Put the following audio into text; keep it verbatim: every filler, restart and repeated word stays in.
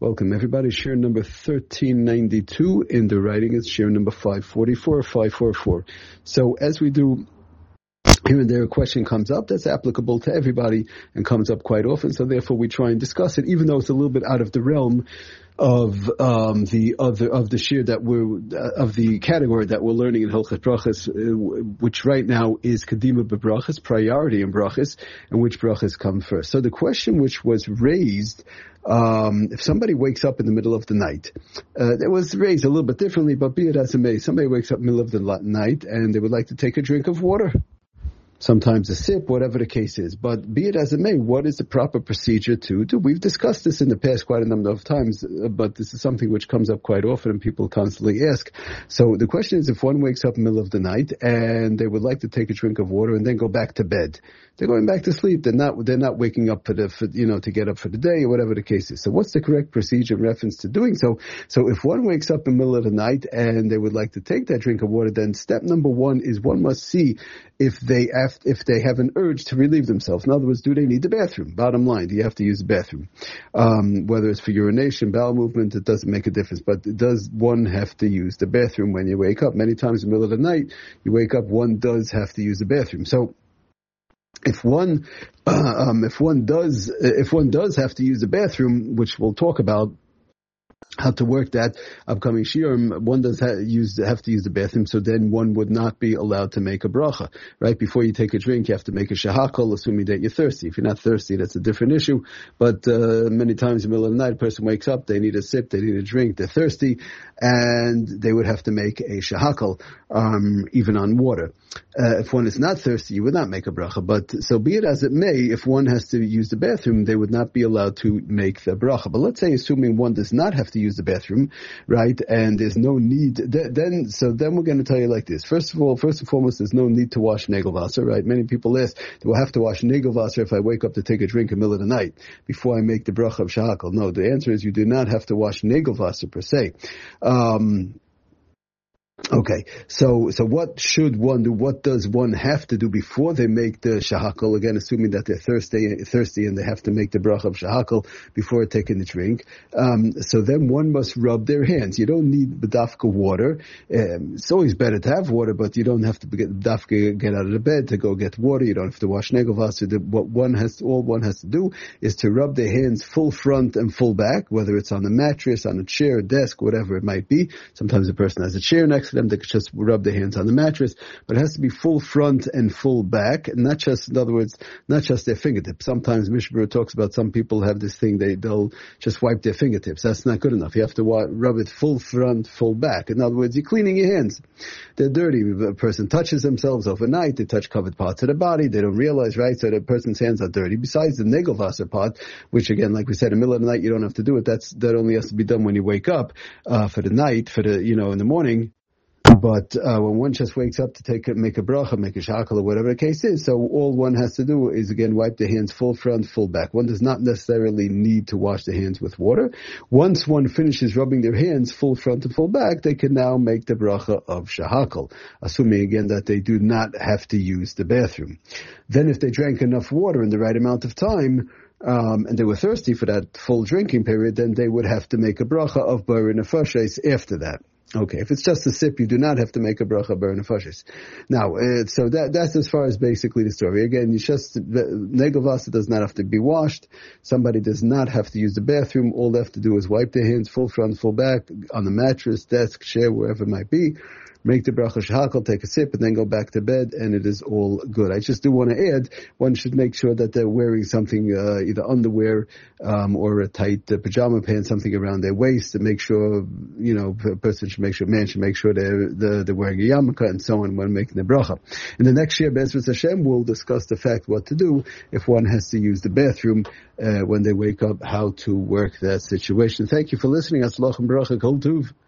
Welcome, everybody. Share number thirteen ninety-two in the writing. It's share number five forty-four, five forty-four. So as we do here and there, a question comes up that's applicable to everybody and comes up quite often. So therefore we try and discuss it, even though it's a little bit out of the realm of um, the other of the shir that we're uh, of the category that we're learning in Hilchos Brachos, uh, which right now is Kedima b'Brachos, priority in Brachos, and which Brachos come first. So the question which was raised, um, if somebody wakes up in the middle of the night, uh, it was raised a little bit differently, but be it as it may, somebody wakes up in the middle of the night and they would like to take a drink of water. Sometimes a sip, whatever the case is. But be it as it may, what is the proper procedure to do? We've discussed this in the past quite a number of times, but this is something which comes up quite often and people constantly ask. So the question is, if one wakes up in the middle of the night and they would like to take a drink of water and then go back to bed, they're going back to sleep. They're not, they're not waking up for the, for, you know, to get up for the day or whatever the case is. So what's the correct procedure in reference to doing so? So if one wakes up in the middle of the night and they would like to take that drink of water, then step number one is one must see if they have, if they have an urge to relieve themselves. In other words, do they need the bathroom? Bottom line, do you have to use the bathroom? Um, whether it's for urination, bowel movement, it doesn't make a difference. But does one have to use the bathroom when you wake up? Many times in the middle of the night, you wake up, one does have to use the bathroom. So if one, uh, um, if one does, if one does have to use the bathroom, which we'll talk about how to work that upcoming shiurim, one does ha- use have to use the bathroom, so then one would not be allowed to make a bracha. Right before you take a drink, you have to make a shahakal, assuming that you're thirsty. If you're not thirsty, that's a different issue. But uh, many times in the middle of the night, a person wakes up, they need a sip, they need a drink, they're thirsty, and they would have to make a shahakal, um, even on water. Uh, if one is not thirsty, you would not make a bracha. But so be it as it may, if one has to use the bathroom, they would not be allowed to make the bracha. But let's say, assuming one does not have to use the bathroom, right, and there's no need, then, so then we're going to tell you like this. First of all, first and foremost, there's no need to wash Nagelwasser, right? Many people ask, do I have to wash Nagelwasser if I wake up to take a drink in the middle of the night before I make the bracha of shahakal? No, the answer is you do not have to wash Nagelwasser per se. Um, Okay, so so what should one do? What does one have to do before they make the shahakal? Again, assuming that they're thirsty, thirsty, and they have to make the bracha of shahakal before taking the drink. Um, so then one must rub their hands. You don't need bedafka water. Um, it's always better to have water, but you don't have to get bedafka, get out of the bed to go get water. You don't have to wash negelvasser. What one has, to, all one has to do is to rub their hands full front and full back, whether it's on a mattress, on a chair, a desk, whatever it might be. Sometimes a person has a chair next to them, they could just rub their hands on the mattress, but it has to be full front and full back, and not just, in other words, not just their fingertips. Sometimes Mishbur talks about some people have this thing, they, they'll just wipe their fingertips. That's not good enough. You have to wa- rub it full front, full back. In other words, you're cleaning your hands. They're dirty. If a person touches themselves overnight, they touch covered parts of the body, they don't realize, right? So the person's hands are dirty. Besides the Nagelwasser part, which again, like we said, in the middle of the night, you don't have to do it. That's, that only has to be done when you wake up, uh, for the night, for the, you know, in the morning. But uh, when one just wakes up to take a, make a bracha, make a shakal, or whatever the case is, so all one has to do is, again, wipe the hands full front, full back. One does not necessarily need to wash the hands with water. Once one finishes rubbing their hands full front and full back, they can now make the bracha of shahakal, assuming, again, that they do not have to use the bathroom. Then if they drank enough water in the right amount of time, Um, and they were thirsty for that full drinking period, then they would have to make a bracha of bar nefashis after that. Okay, if it's just a sip, you do not have to make a bracha bar nefashis. Now, uh, so that that's as far as basically the story. Again, you just Nagelwasser does not have to be washed. Somebody does not have to use the bathroom. All they have to do is wipe their hands full front, full back on the mattress, desk, chair, wherever it might be. Make the bracha shahakal, take a sip, and then go back to bed, and it is all good. I just do want to add, one should make sure that they're wearing something, uh, either underwear, um, or a tight uh, pajama pants, something around their waist to make sure, you know, a person should make sure, man should make sure they're, they're, they're wearing a yarmulke and so on when making the bracha. In the next year, Be'ezras Hashem, we'll discuss the fact what to do if one has to use the bathroom, uh, when they wake up, how to work that situation. Thank you for listening. Atzlach and bracha, kol tuv.